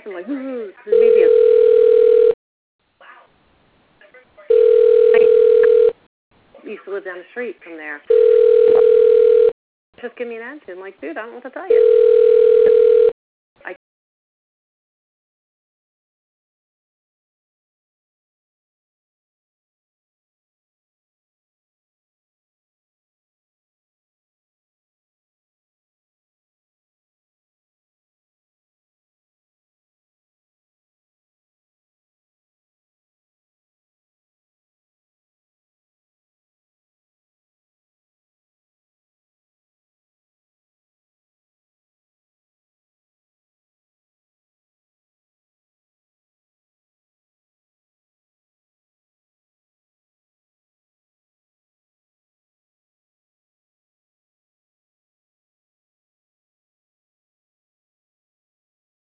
I'm like, maybe I used to live down the street from there. Just give me an answer. I'm like, dude, I don't know what to tell you.